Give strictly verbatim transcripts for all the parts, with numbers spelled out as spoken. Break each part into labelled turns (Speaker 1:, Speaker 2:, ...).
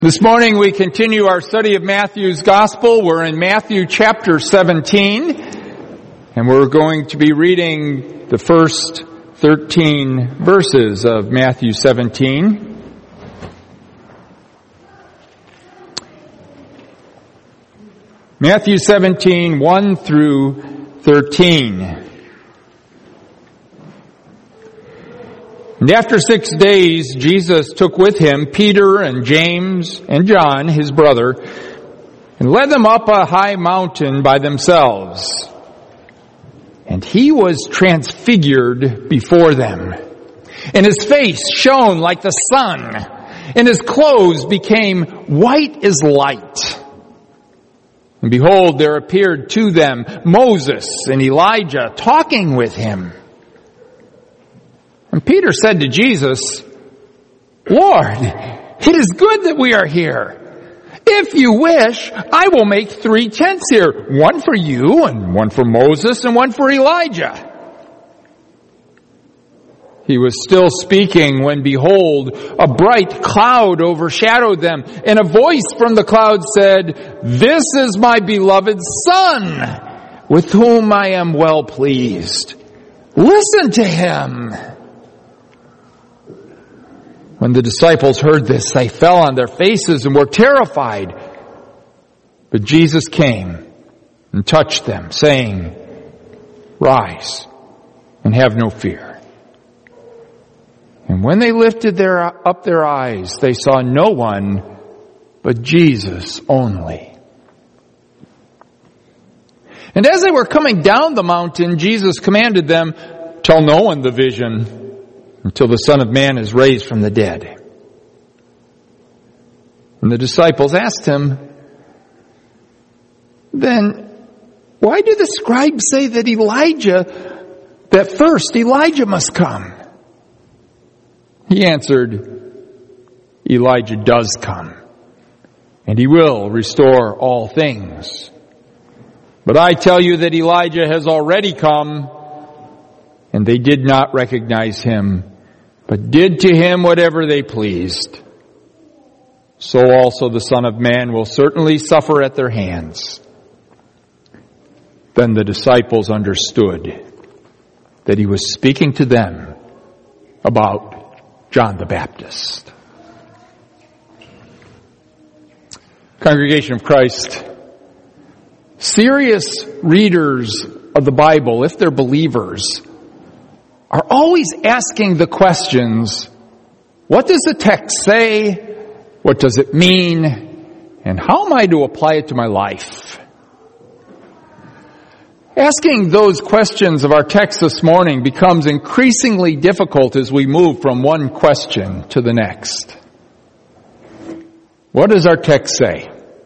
Speaker 1: This morning we continue our study of Matthew's Gospel. We're in Matthew chapter seventeen, and we're going to be reading the first thirteen verses of Matthew seventeen. Matthew seventeen, one through thirteen. And after six days, Jesus took with him Peter and James and John, his brother, and led them up a high mountain by themselves. And he was transfigured before them, and his face shone like the sun, and his clothes became white as light. And behold, there appeared to them Moses and Elijah talking with him. And Peter said to Jesus, "Lord, it is good that we are here. If you wish, I will make three tents here, one for you, and one for Moses, and one for Elijah." He was still speaking when, behold, a bright cloud overshadowed them, and a voice from the cloud said, "This is my beloved Son, with whom I am well pleased. Listen to him." When the disciples heard this, they fell on their faces and were terrified. But Jesus came and touched them, saying, "Rise and have no fear." And when they lifted their, up their eyes, they saw no one but Jesus only. And as they were coming down the mountain, Jesus commanded them, "Tell no one the vision until the Son of Man is raised from the dead." And the disciples asked him, "Then why do the scribes say that Elijah, that first Elijah must come?" He answered, "Elijah does come, and he will restore all things. But I tell you that Elijah has already come, and they did not recognize him, but did to him whatever they pleased. So also the Son of Man will certainly suffer at their hands." Then the disciples understood that he was speaking to them about John the Baptist. Congregation of Christ, serious readers of the Bible, if they're believers, are always asking the questions, what does the text say? What does it mean? And how am I to apply it to my life? Asking those questions of our text this morning becomes increasingly difficult as we move from one question to the next. What does our text say?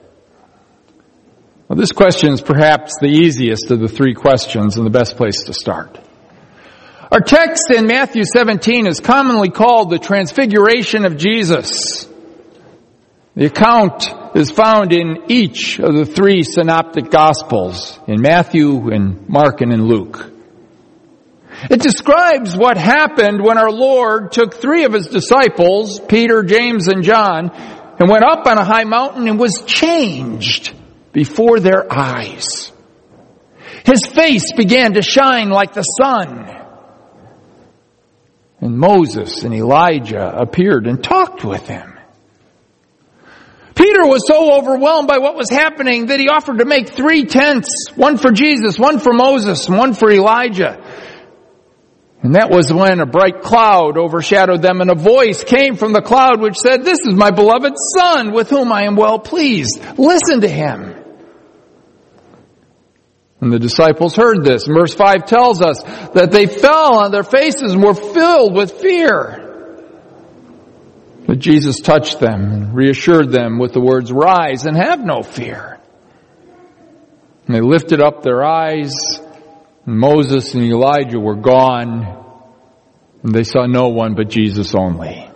Speaker 1: Well, this question is perhaps the easiest of the three questions and the best place to start. Our text in Matthew seventeen is commonly called the Transfiguration of Jesus. The account is found in each of the three synoptic Gospels, in Matthew, in Mark, and in Luke. It describes what happened when our Lord took three of his disciples, Peter, James, and John, and went up on a high mountain and was changed before their eyes. His face began to shine like the sun. And Moses and Elijah appeared and talked with him. Peter was so overwhelmed by what was happening that he offered to make three tents, one for Jesus, one for Moses, and one for Elijah. And that was when a bright cloud overshadowed them, and a voice came from the cloud which said, "This is my beloved Son, with whom I am well pleased. Listen to him." And the disciples heard this. Verse five tells us that they fell on their faces and were filled with fear. But Jesus touched them and reassured them with the words, "Rise and have no fear." And they lifted up their eyes, and Moses and Elijah were gone, and they saw no one but Jesus only.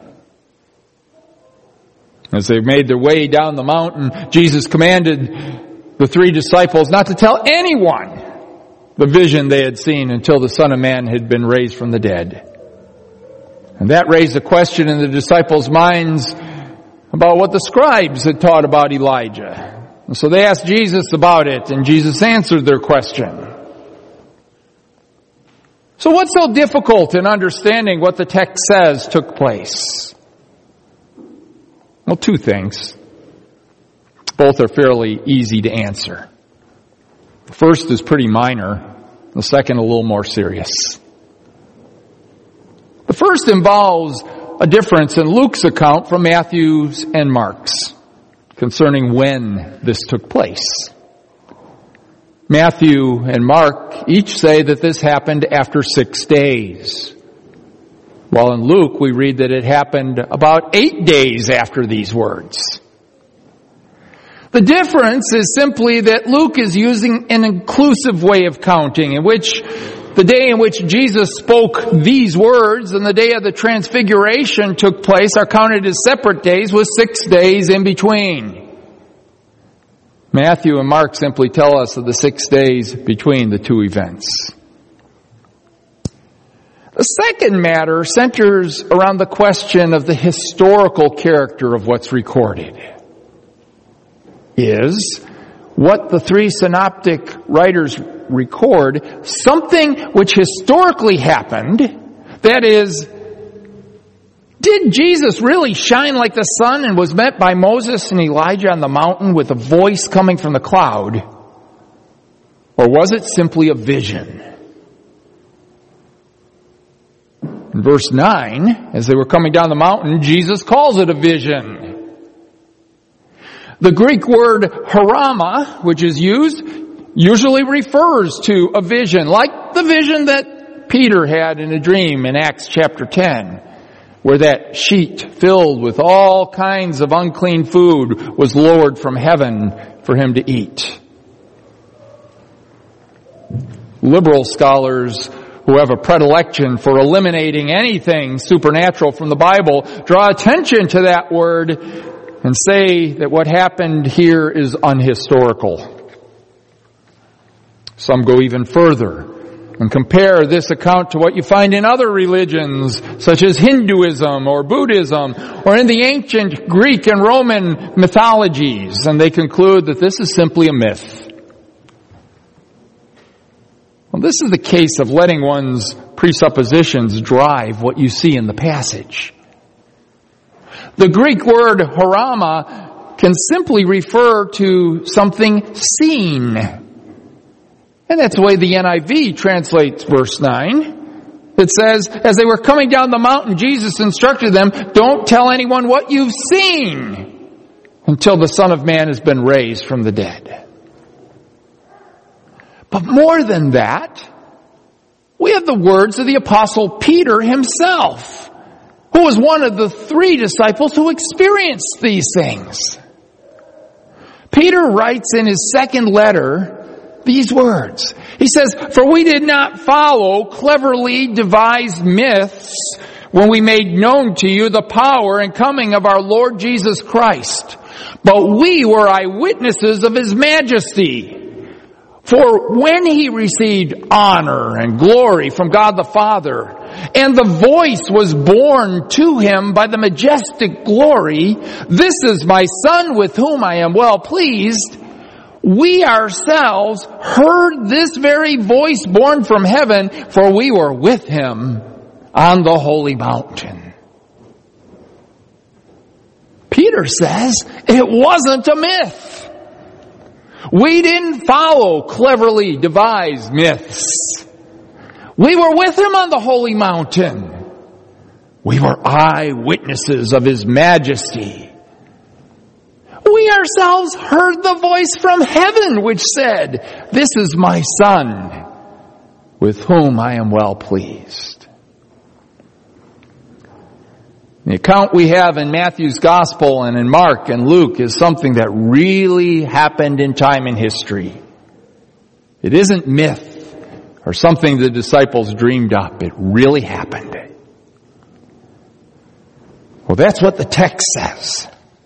Speaker 1: As they made their way down the mountain, Jesus commanded the three disciples not to tell anyone the vision they had seen until the Son of Man had been raised from the dead. And that raised a question in the disciples' minds. about what the scribes had taught about Elijah. And so they asked Jesus about it, and Jesus answered their question. So what's so difficult in understanding what the text says took place? Well, two things. Both are fairly easy to answer. The first is pretty minor. The second a little more serious. The first involves a difference in Luke's account from Matthew's and Mark's concerning when this took place. Matthew and Mark each say that this happened after six days. While in Luke we read that it happened about eight days after these words. The difference is simply that Luke is using an inclusive way of counting, in which the day in which Jesus spoke these words and the day of the transfiguration took place are counted as separate days with six days in between. Matthew and Mark simply tell us of the six days between the two events. The second matter centers around the question of the historical character of what's recorded. Is what the three synoptic writers record something which historically happened? That is, did Jesus really shine like the sun and was met by Moses and Elijah on the mountain with a voice coming from the cloud? Or was it simply a vision? In verse nine, as they were coming down the mountain, Jesus calls it a vision. The Greek word harama, which is used, usually refers to a vision, like the vision that Peter had in a dream in Acts chapter ten, where that sheet filled with all kinds of unclean food was lowered from heaven for him to eat. Liberal scholars who have a predilection for eliminating anything supernatural from the Bible draw attention to that word and say that what happened here is unhistorical. Some go even further and compare this account to what you find in other religions, such as Hinduism or Buddhism, or in the ancient Greek and Roman mythologies, and they conclude that this is simply a myth. Well, this is the case of letting one's presuppositions drive what you see in the passage. The Greek word harama can simply refer to something seen. And that's the way the N I V translates verse nine. It says, as they were coming down the mountain, Jesus instructed them, don't tell anyone what you've seen until the Son of Man has been raised from the dead. But more than that, we have the words of the Apostle Peter himself, who was one of the three disciples who experienced these things. Peter writes in his second letter these words. He says, for we did not follow cleverly devised myths when we made known to you the power and coming of our Lord Jesus Christ, but we were eyewitnesses of His majesty. For when He received honor and glory from God the Father, and the voice was borne to Him by the majestic glory, this is my Son with whom I am well pleased, we ourselves heard this very voice borne from heaven, for we were with Him on the holy mountain. Peter says it wasn't a myth. We didn't follow cleverly devised myths. We were with Him on the holy mountain. We were eyewitnesses of His majesty. We ourselves heard the voice from heaven which said, this is my Son, with whom I am well pleased. The account we have in Matthew's Gospel and in Mark and Luke is something that really happened in time and history. It isn't myth or something the disciples dreamed up. It really happened. Well, that's what the text says.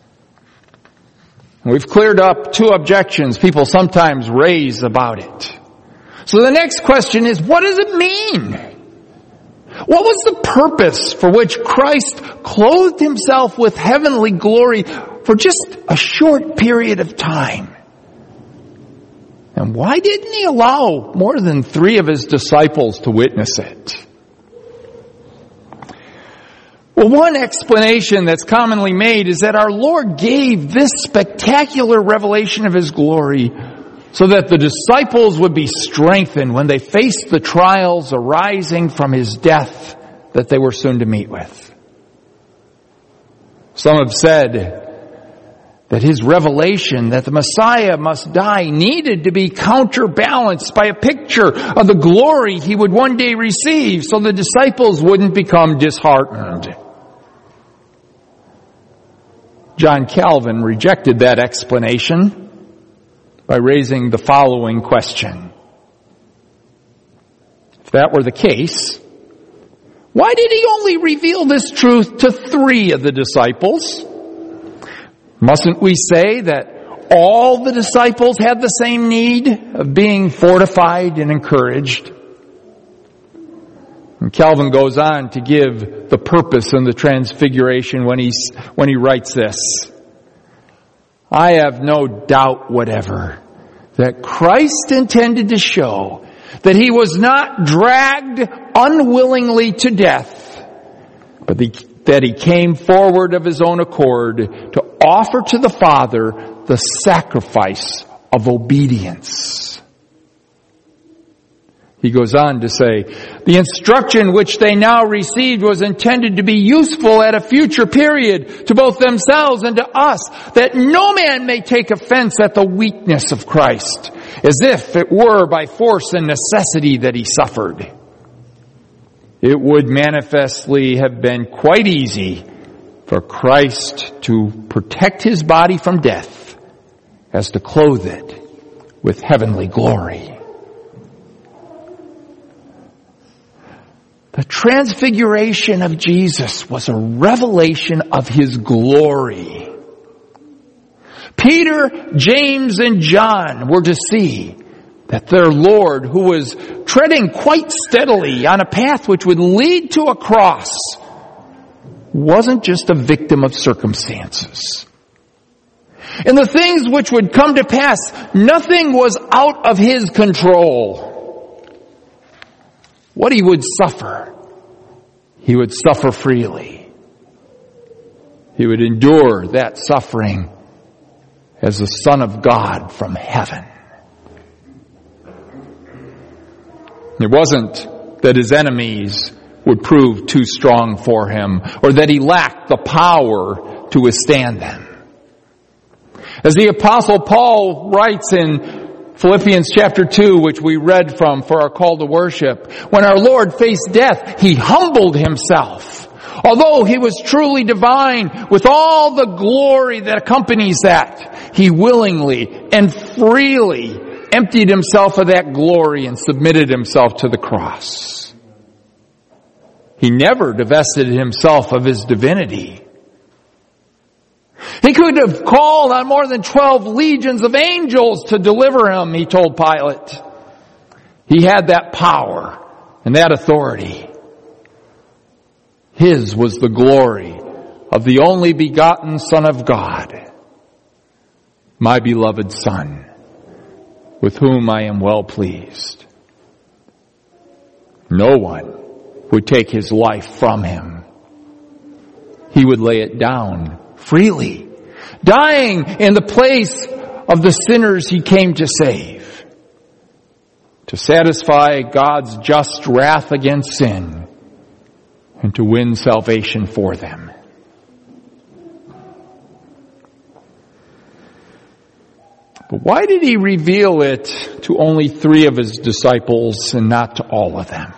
Speaker 1: We've cleared up two objections people sometimes raise about it. So the next question is, what does it mean? What was the purpose for which Christ clothed himself with heavenly glory for just a short period of time? And why didn't he allow more than three of his disciples to witness it? Well, one explanation that's commonly made is that our Lord gave this spectacular revelation of his glory so that the disciples would be strengthened when they faced the trials arising from his death that they were soon to meet with. Some have said that his revelation that the Messiah must die needed to be counterbalanced by a picture of the glory he would one day receive so the disciples wouldn't become disheartened. John Calvin rejected that explanation by raising the following question. If that were the case, why did he only reveal this truth to three of the disciples? Mustn't we say that all the disciples had the same need of being fortified and encouraged? And Calvin goes on to give the purpose in the Transfiguration when he's, when he writes this. I have no doubt whatever that Christ intended to show that he was not dragged unwillingly to death, but that he came forward of his own accord to offer to the Father the sacrifice of obedience. He goes on to say, the instruction which they now received was intended to be useful at a future period to both themselves and to us, that no man may take offense at the weakness of Christ, as if it were by force and necessity that he suffered. It would manifestly have been quite easy for Christ to protect his body from death as to clothe it with heavenly glory. The transfiguration of Jesus was a revelation of his glory. Peter, James, and John were to see that their Lord, who was treading quite steadily on a path which would lead to a cross, wasn't just a victim of circumstances. And the things which would come to pass, nothing was out of his control. What he would suffer, he would suffer freely. He would endure that suffering as the Son of God from heaven. It wasn't that his enemies would prove too strong for him or that he lacked the power to withstand them. As the Apostle Paul writes in Philippians chapter two, which we read from for our call to worship, when our Lord faced death, he humbled himself. Although he was truly divine with all the glory that accompanies that, he willingly and freely emptied himself of that glory and submitted himself to the cross. He never divested himself of his divinity. He could have called on more than twelve legions of angels to deliver him, he told Pilate. He had that power and that authority. His was the glory of the only begotten Son of God, my beloved Son, with whom I am well pleased. No one would take his life from him. He would lay it down freely, dying in the place of the sinners he came to save, to satisfy God's just wrath against sin and to win salvation for them. But why did he reveal it to only three of his disciples and not to all of them?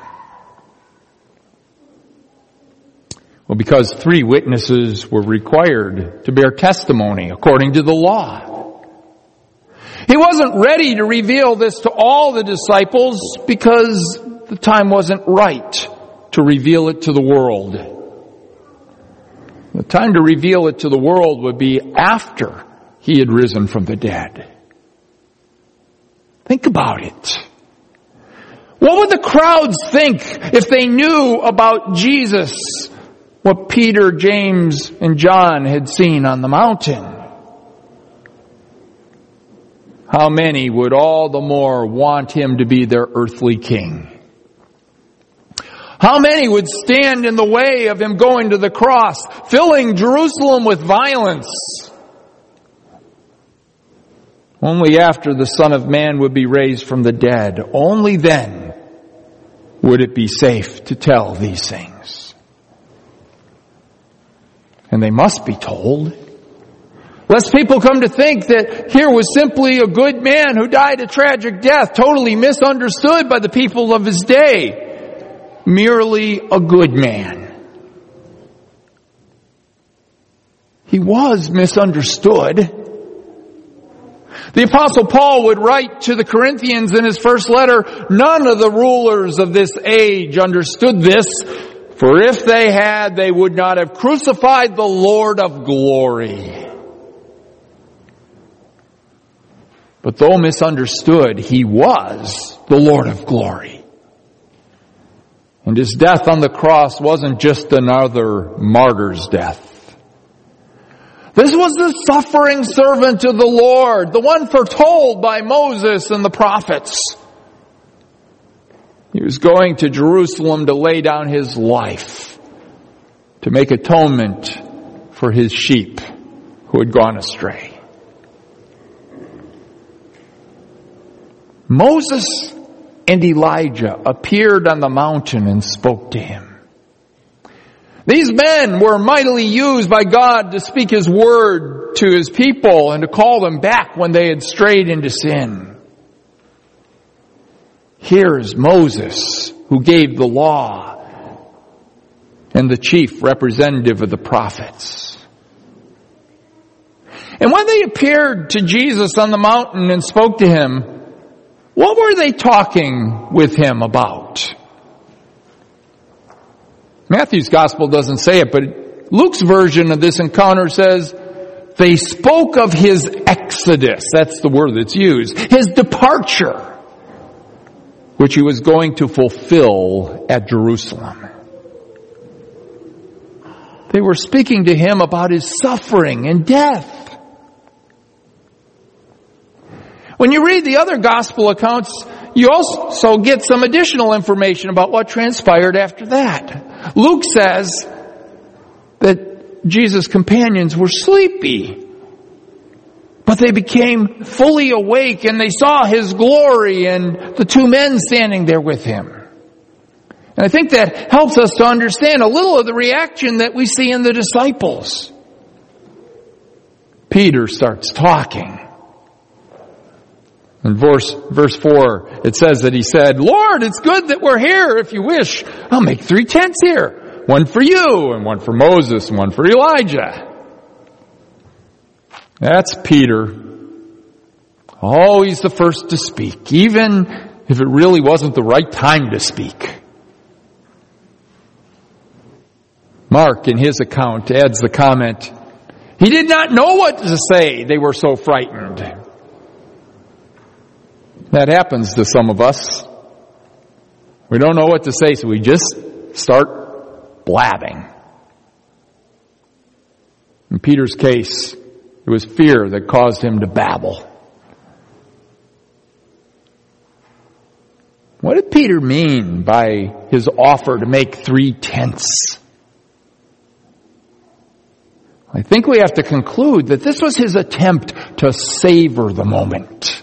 Speaker 1: Well, because three witnesses were required to bear testimony according to the law. He wasn't ready to reveal this to all the disciples because the time wasn't right to reveal it to the world. The time to reveal it to the world would be after he had risen from the dead. Think about it. What would the crowds think if they knew about Jesus, what Peter, James, and John had seen on the mountain? How many would all the more want him to be their earthly king? How many would stand in the way of him going to the cross, filling Jerusalem with violence? Only after the Son of Man would be raised from the dead, only then would it be safe to tell these things. And they must be told, lest people come to think that here was simply a good man who died a tragic death, totally misunderstood by the people of his day. Merely a good man. He was misunderstood. The Apostle Paul would write to the Corinthians in his first letter, none of the rulers of this age understood this, for if they had, they would not have crucified the Lord of glory. But though misunderstood, he was the Lord of glory. And his death on the cross wasn't just another martyr's death. This was the suffering servant of the Lord, the one foretold by Moses and the prophets. He was going to Jerusalem to lay down his life, to make atonement for his sheep who had gone astray. Moses and Elijah appeared on the mountain and spoke to him. These men were mightily used by God to speak his word to his people and to call them back when they had strayed into sin. Here is Moses, who gave the law and the chief representative of the prophets. And when they appeared to Jesus on the mountain and spoke to him, what were they talking with him about? Matthew's gospel doesn't say it, but Luke's version of this encounter says, they spoke of his exodus. That's the word that's used. His departure, which he was going to fulfill at Jerusalem. They were speaking to him about his suffering and death. When you read the other gospel accounts, you also get some additional information about what transpired after that. Luke says that Jesus' companions were sleepy, but they became fully awake and they saw his glory and the two men standing there with him. And I think that helps us to understand a little of the reaction that we see in the disciples. Peter starts talking. In verse, verse four, it says that he said, Lord, it's good that we're here. If you wish, I'll make three tents here. One for you, and one for Moses, and one for Elijah. That's Peter. Always the first to speak, even if it really wasn't the right time to speak. Mark, in his account, adds the comment, he did not know what to say. They were so frightened. That happens to some of us. We don't know what to say, so we just start blabbing. In Peter's case, it was fear that caused him to babble. What did Peter mean by his offer to make three tents? I think we have to conclude that this was his attempt to savor the moment.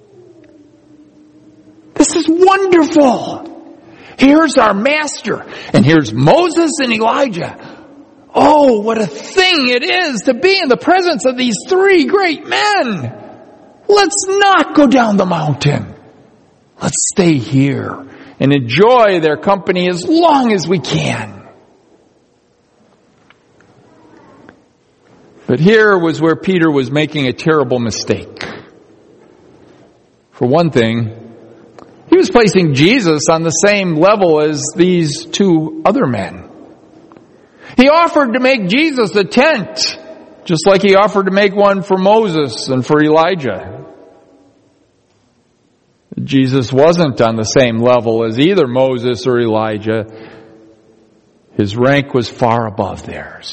Speaker 1: This is wonderful. Here's our master, and here's Moses and Elijah. Oh, what a thing it is to be in the presence of these three great men. Let's not go down the mountain. Let's stay here and enjoy their company as long as we can. But here was where Peter was making a terrible mistake. For one thing, he was placing Jesus on the same level as these two other men. He offered to make Jesus a tent, just like he offered to make one for Moses and for Elijah. Jesus wasn't on the same level as either Moses or Elijah. His rank was far above theirs.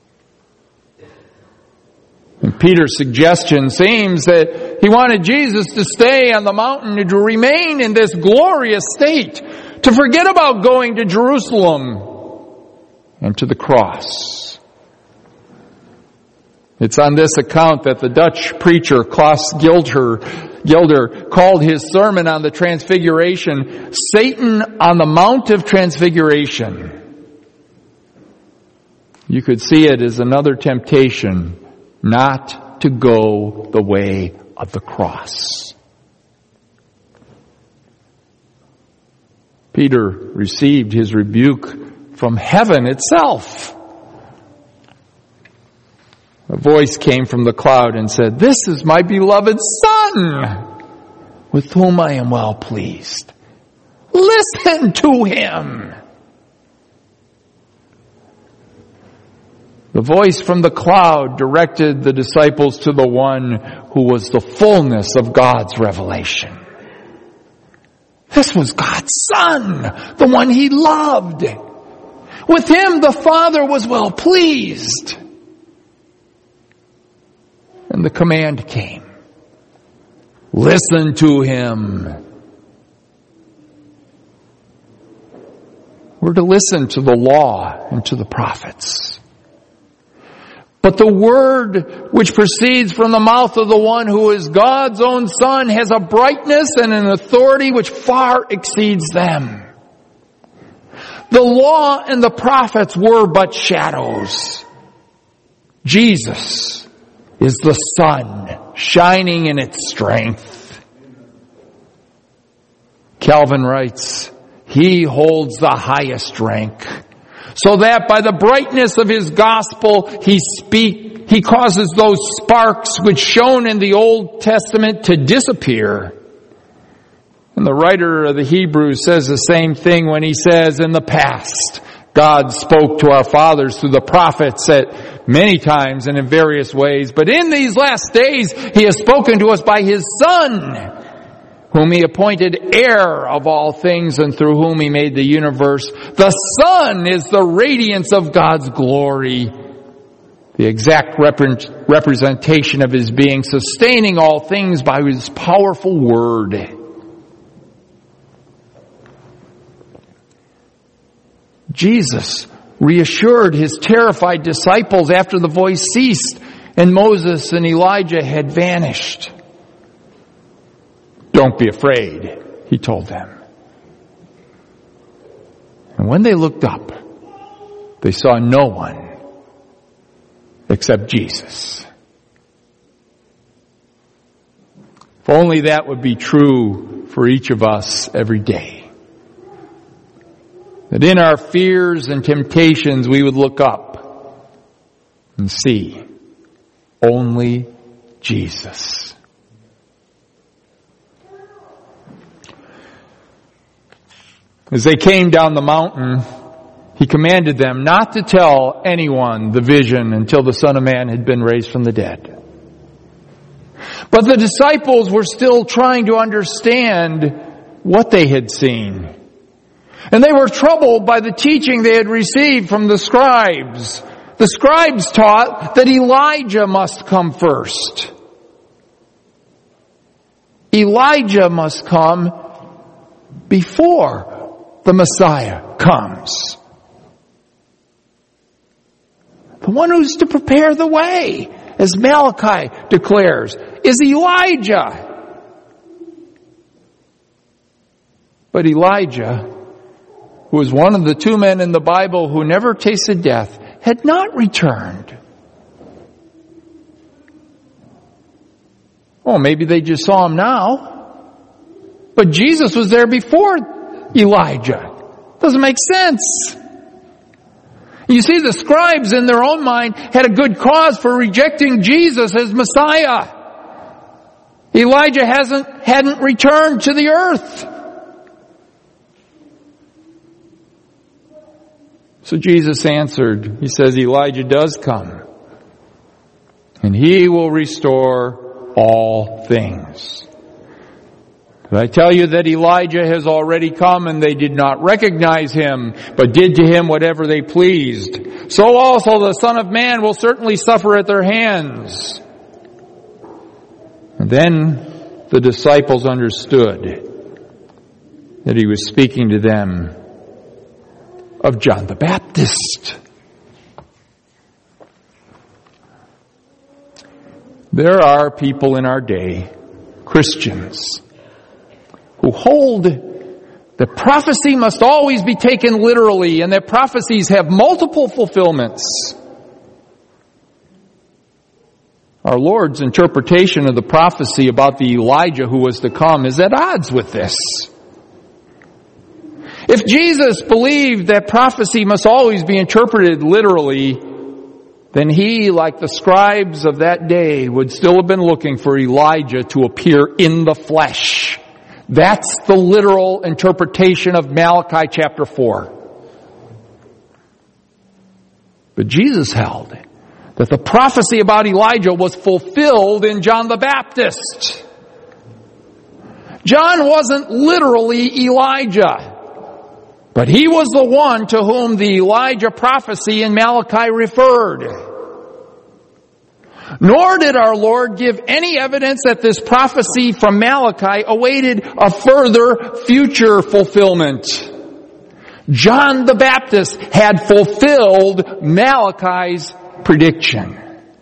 Speaker 1: And Peter's suggestion seems that he wanted Jesus to stay on the mountain and to remain in this glorious state, to forget about going to Jerusalem and to the cross. It's on this account that the Dutch preacher Klaus Gilder, Gilder called his sermon on the Transfiguration, Satan on the Mount of Transfiguration. You could see it as another temptation not to go the way of the cross. Peter received his rebuke from heaven itself. A voice came from the cloud and said, "This is my beloved Son, with whom I am well pleased. Listen to him." The voice from the cloud directed the disciples to the one who was the fullness of God's revelation. This was God's Son, the one he loved. With him the Father was well pleased. And the command came. Listen to him. We're to listen to the law and to the prophets. But the word which proceeds from the mouth of the one who is God's own Son has a brightness and an authority which far exceeds them. The law and the prophets were but shadows. Jesus is the sun shining in its strength. Calvin writes, he holds the highest rank, so that by the brightness of his gospel he speak, he causes those sparks which shone in the Old Testament to disappear. And the writer of the Hebrews says the same thing when he says, in the past, God spoke to our fathers through the prophets at many times and in various ways. But in these last days, he has spoken to us by his Son, whom he appointed heir of all things and through whom he made the universe. The Son is the radiance of God's glory, the exact rep- representation of his being, sustaining all things by his powerful word. Jesus reassured his terrified disciples after the voice ceased and Moses and Elijah had vanished. Don't be afraid, he told them. And when they looked up, they saw no one except Jesus. If only that would be true for each of us every day. That in our fears and temptations we would look up and see only Jesus. As they came down the mountain, he commanded them not to tell anyone the vision until the Son of Man had been raised from the dead. But the disciples were still trying to understand what they had seen. And they were troubled by the teaching they had received from the scribes. The scribes taught that Elijah must come first. Elijah must come before the Messiah comes. The one who's to prepare the way, as Malachi declares, is Elijah. But Elijah, who was one of the two men in the Bible who never tasted death, had not returned. Oh, maybe they just saw him now. But Jesus was there before Elijah. Doesn't make sense. You see, the scribes in their own mind had a good cause for rejecting Jesus as Messiah. Elijah hasn't, hadn't returned to the earth. So Jesus answered, he says, Elijah does come, and he will restore all things. But I tell you that Elijah has already come, and they did not recognize him, but did to him whatever they pleased. So also the Son of Man will certainly suffer at their hands. And then the disciples understood that he was speaking to them of John the Baptist. There are people in our day, Christians, who hold that prophecy must always be taken literally and that prophecies have multiple fulfillments. Our Lord's interpretation of the prophecy about the Elijah who was to come is at odds with this. If Jesus believed that prophecy must always be interpreted literally, then he, like the scribes of that day, would still have been looking for Elijah to appear in the flesh. That's the literal interpretation of Malachi chapter four. But Jesus held that the prophecy about Elijah was fulfilled in John the Baptist. John wasn't literally Elijah, but he was the one to whom the Elijah prophecy in Malachi referred. Nor did our Lord give any evidence that this prophecy from Malachi awaited a further future fulfillment. John the Baptist had fulfilled Malachi's prediction.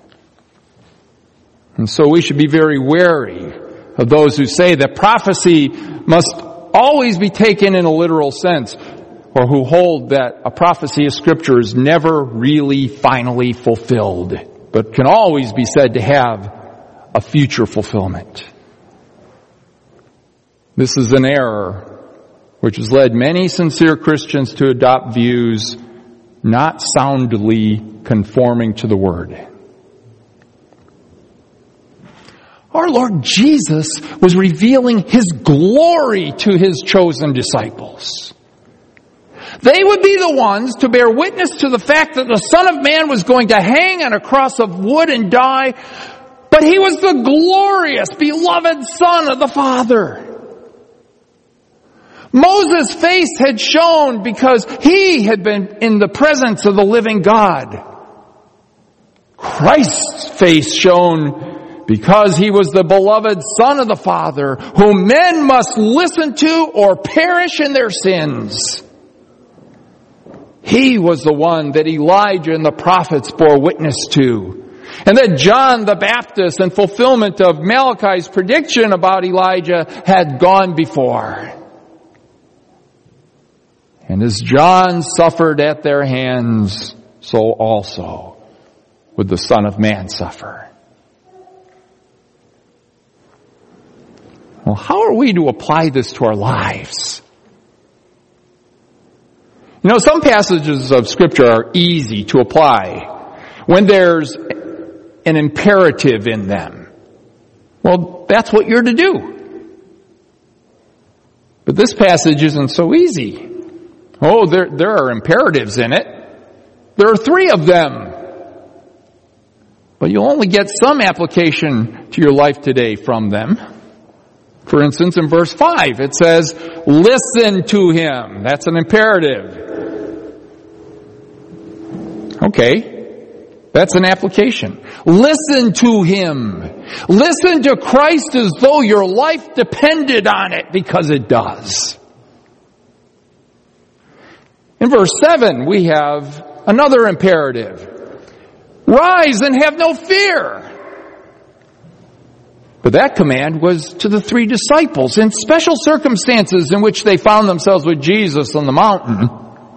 Speaker 1: And so we should be very wary of those who say that prophecy must always be taken in a literal sense, or who hold that a prophecy of Scripture is never really finally fulfilled, but can always be said to have a future fulfillment. This is an error which has led many sincere Christians to adopt views not soundly conforming to the Word. Our Lord Jesus was revealing His glory to His chosen disciples. They would be the ones to bear witness to the fact that the Son of Man was going to hang on a cross of wood and die, but He was the glorious, beloved Son of the Father. Moses' face had shone because he had been in the presence of the living God. Christ's face shone because He was the beloved Son of the Father, whom men must listen to or perish in their sins. He was the one that Elijah and the prophets bore witness to, and that John the Baptist, in fulfillment of Malachi's prediction about Elijah, had gone before. And as John suffered at their hands, so also would the Son of Man suffer. Well, how are we to apply this to our lives? You know, some passages of Scripture are easy to apply when there's an imperative in them. Well, that's what you're to do. But this passage isn't so easy. Oh, there, there are imperatives in it. There are three of them. But you'll only get some application to your life today from them. For instance, in verse five, it says, listen to him. That's an imperative. Okay, that's an application. Listen to him. Listen to Christ as though your life depended on it, because it does. In verse seven, we have another imperative. Rise and have no fear. But that command was to the three disciples in special circumstances in which they found themselves with Jesus on the mountain.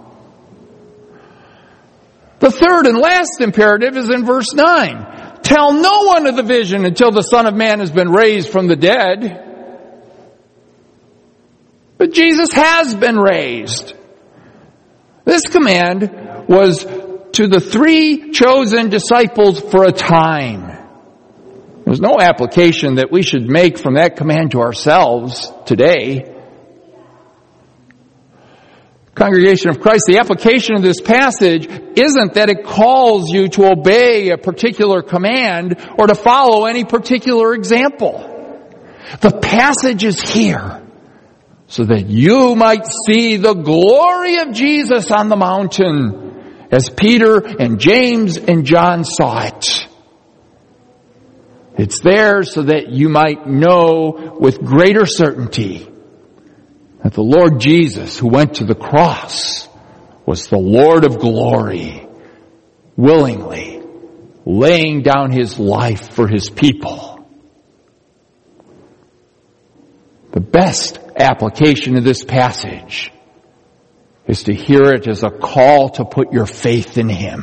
Speaker 1: The third and last imperative is in verse nine. Tell no one of the vision until the Son of Man has been raised from the dead. But Jesus has been raised. This command was to the three chosen disciples for a time. There's no application that we should make from that command to ourselves today. Congregation of Christ, the application of this passage isn't that it calls you to obey a particular command or to follow any particular example. The passage is here so that you might see the glory of Jesus on the mountain, as Peter and James and John saw it. It's there so that you might know with greater certainty that the Lord Jesus, who went to the cross, was the Lord of glory, willingly laying down His life for His people. The best application of this passage is to hear it as a call to put your faith in Him.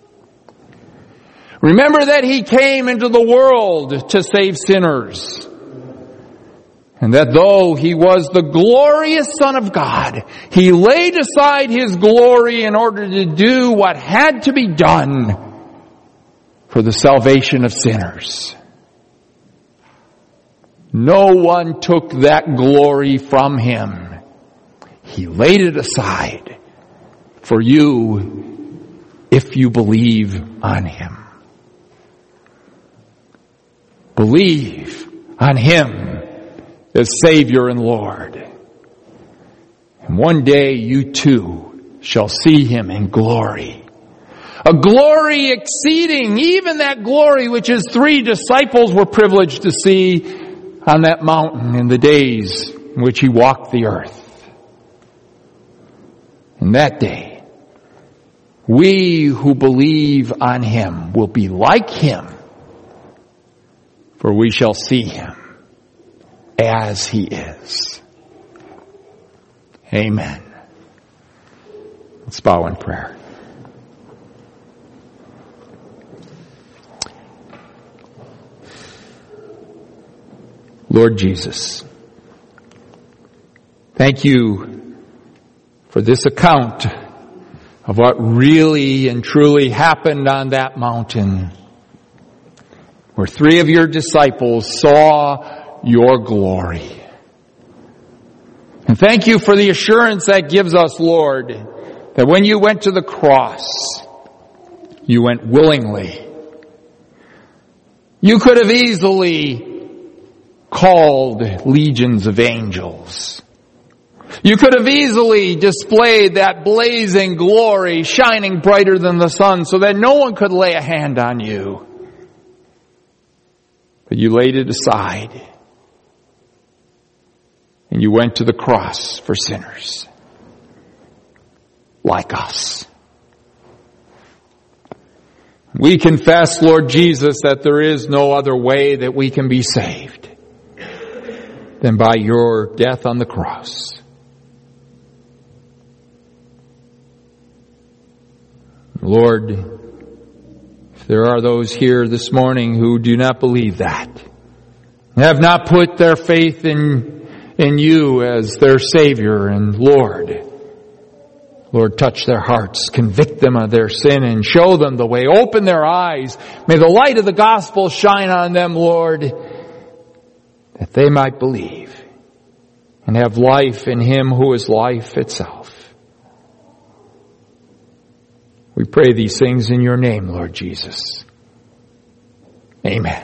Speaker 1: Remember that He came into the world to save sinners, and that though He was the glorious Son of God, He laid aside His glory in order to do what had to be done for the salvation of sinners. No one took that glory from Him. He laid it aside for you if you believe on Him. Believe on Him as Savior and Lord. And one day you too shall see Him in glory. A glory exceeding even that glory which His three disciples were privileged to see on that mountain in the days in which He walked the earth. And that day, we who believe on Him will be like Him, for we shall see Him as He is. Amen. Let's bow in prayer. Lord Jesus, thank You for this account of what really and truly happened on that mountain, where three of Your disciples saw Your glory. And thank You for the assurance that gives us, Lord, that when You went to the cross, You went willingly. You could have easily called legions of angels. You could have easily displayed that blazing glory shining brighter than the sun so that no one could lay a hand on You. But You laid it aside and You went to the cross for sinners like us. We confess, Lord Jesus, that there is no other way that we can be saved than by Your death on the cross. Lord, if there are those here this morning who do not believe that, have not put their faith in, in You as their Savior and Lord, Lord, touch their hearts, convict them of their sin and show them the way. Open their eyes. May the light of the gospel shine on them, Lord, that they might believe and have life in Him who is life itself. We pray these things in Your name, Lord Jesus. Amen.